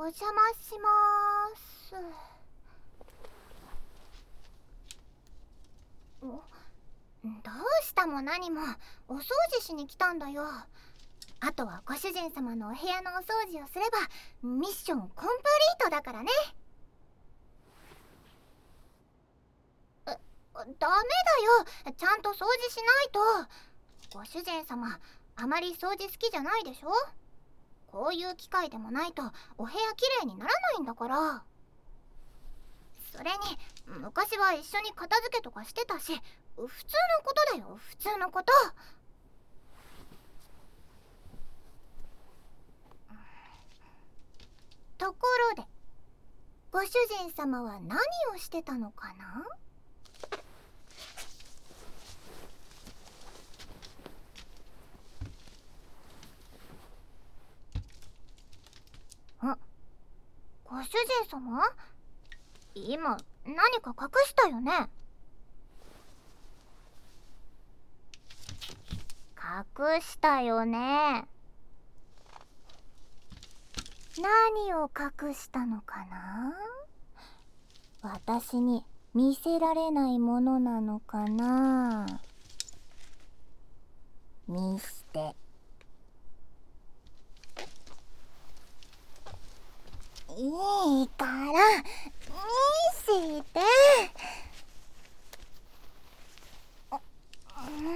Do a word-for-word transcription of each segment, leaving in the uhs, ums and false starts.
邪魔しまーす。お、どうしたも何もお掃除しに来たんだよ。あとはご主人様のお部屋のお掃除をすればミッションコンプリートだからね。え、ダメだよ、ちゃんと掃除しないと。ご主人様あまり掃除好きじゃないでしょ。こういう機会でもないとお部屋きれいにならないんだから。それに昔は一緒に片付けとかしてたし、普通のことだよ、普通のこと。ところでご主人様は何をしてたのかな。あ、ご主人様、今何か隠したよね。隠したよね。何を隠したのかな。私に見せられないものなのかな。見して。いいから見して。うん、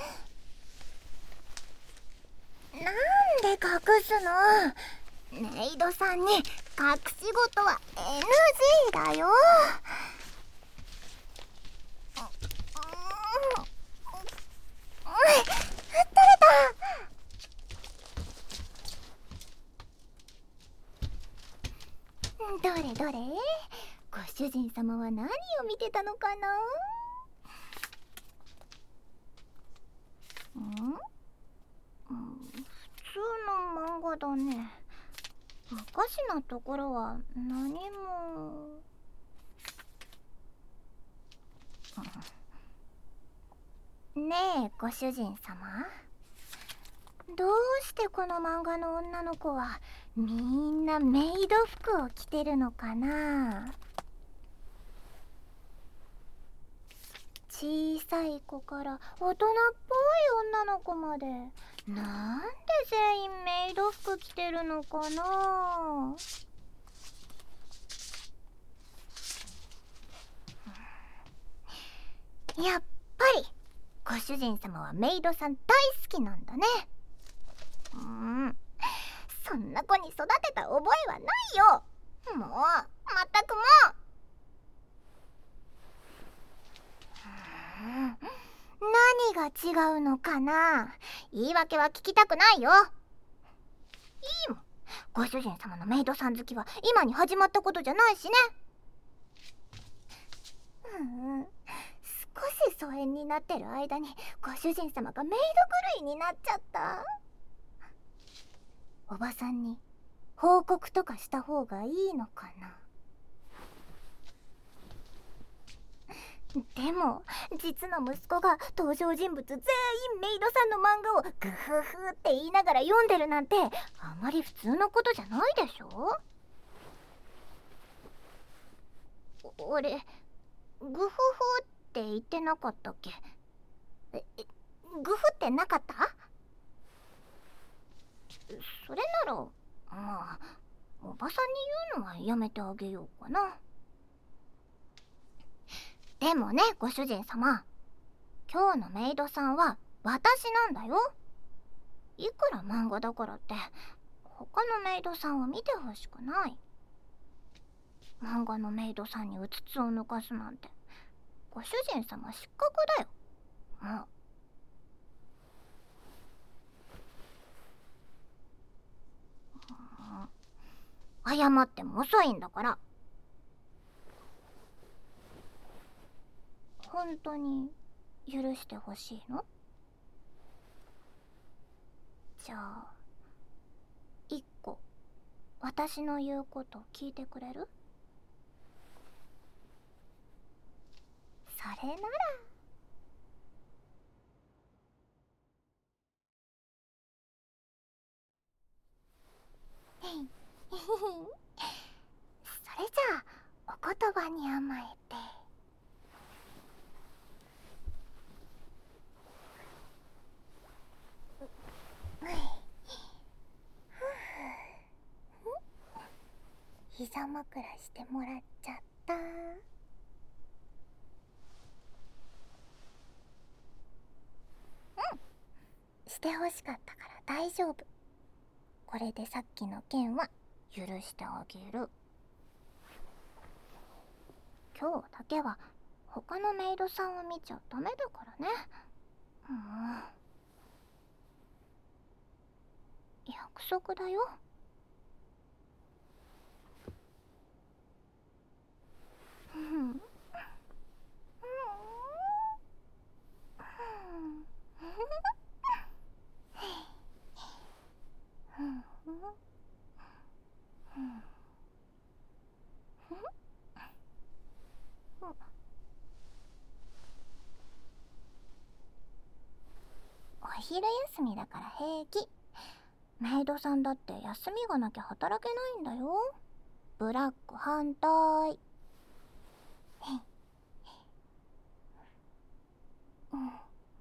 なんで隠すの。メイドさんに隠し事は エヌジー だよ。どれどれ、ご主人様は何を見てたのかな。ん、うん、普通の漫画だね。おかしなところは何も。ねえご主人様、どうしてこの漫画の女の子はみんなメイド服を着てるのかな。小さい子から大人っぽい女の子まで、なんで全員メイド服着てるのかな。やっぱりご主人様はメイドさん大好きなんだね。うーん、そんな子に育てた覚えはないよ。もうまったくもう。何が違うのかな。言い訳は聞きたくないよ。いいもん、ご主人様のメイドさん好きは今に始まったことじゃないしね。うん、少し疎遠になってる間にご主人様がメイド狂いになっちゃった。おばさんに報告とかした方がいいのかな。でも実の息子が登場人物全員メイドさんの漫画をグフフって言いながら読んでるなんてあまり普通のことじゃないでしょ。俺グフフって言ってなかったっけ。え、グフってなかった。それならまあおばさんに言うのはやめてあげようかな。でもねご主人様、今日のメイドさんは私なんだよ。いくら漫画だからって他のメイドさんを見てほしくない。漫画のメイドさんにうつつを抜かすなんてご主人様失格だよ。もう謝っても遅いんだから。本当に許してほしいの？じゃあ一個私の言うこと聞いてくれる？それならて。膝枕してもらっちゃった。うん、してほしかったから大丈夫。これでさっきの件は許してあげる。今日だけは他のメイドさんを見ちゃダメだからね。うん、約束だよ。うん。お昼休みだから平気。メイドさんだって休みがなきゃ働けないんだよ。ブラック反対。うん。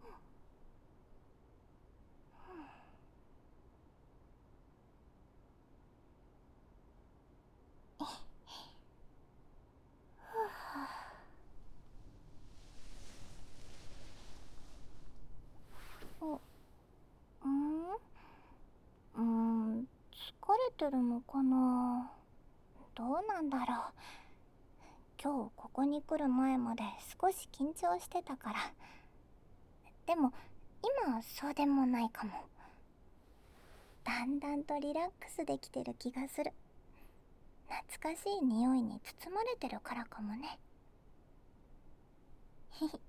お、うんうーん、疲れてるのかな。どうなんだろう。今日ここに来る前まで少し緊張してたから。でも今はそうでもないかも。だんだんとリラックスできてる気がする。懐かしい匂いに包まれてるからかもね。ひひ。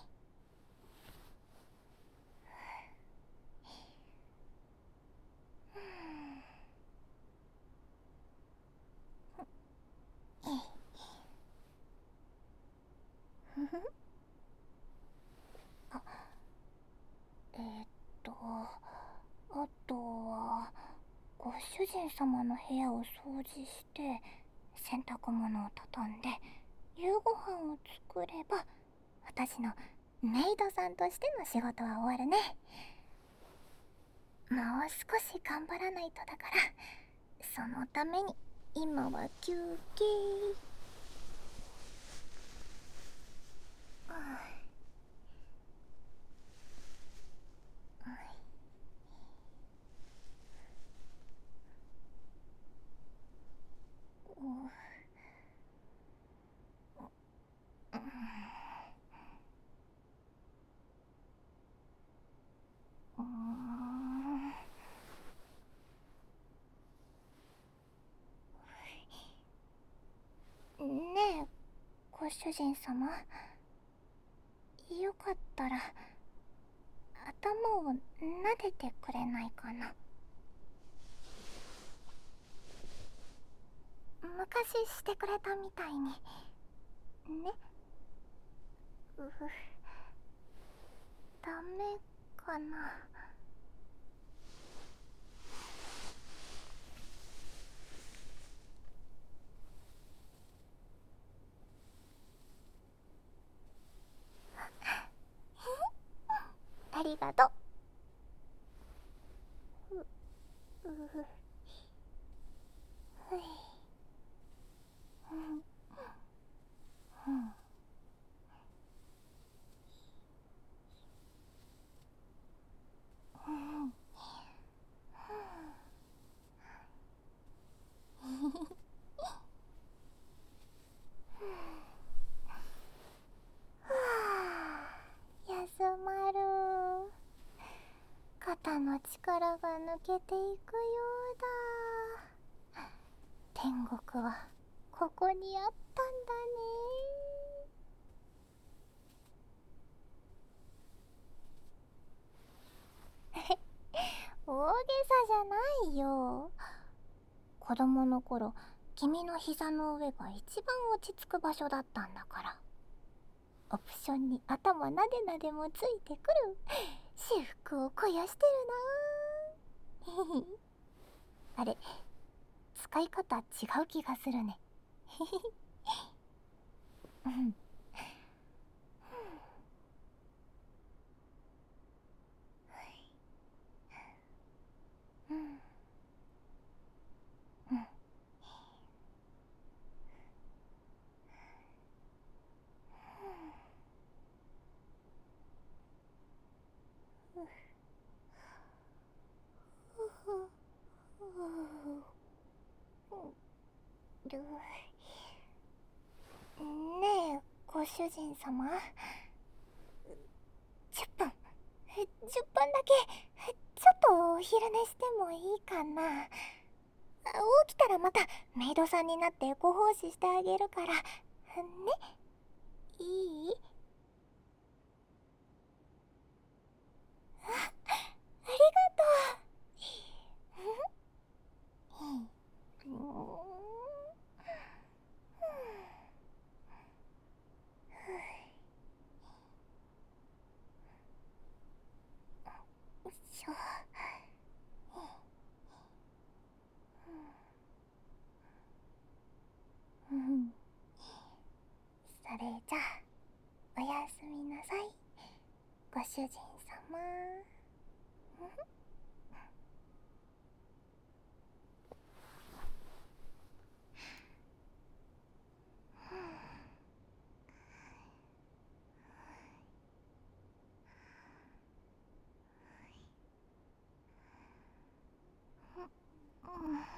あ、えーっとあとはご主人様の部屋を掃除して洗濯物を畳んで夕ご飯を作れば私のメイドさんとしての仕事は終わるね。もう少し頑張らないとだから、そのために今は休憩。ねえご主人様、よかったら頭を撫でてくれないかな。昔してくれたみたいにね。うふ、ダメかな。ありがとう。う、うふ、ふい。うん、うん。うん。休まる。肩の力が抜けていくようだ。天国はここにあったんだね。大げさじゃないよ。子供の頃君の膝の上が一番落ち着く場所だったんだから。オプションに頭なでなでもついてくる。至福を肥やしてるな。あれ、使い方違う気がするね。 うん。うん。うん。ねえ、ご主人様。じゅっぷん、じゅっぷんだけちょっとお昼寝してもいいかな。起きたらまたメイドさんになってご奉仕してあげるからね。いい？あ、ありがとう。うん。よいしょ。うん。それじゃあおやすみなさい、ご主人様。うん。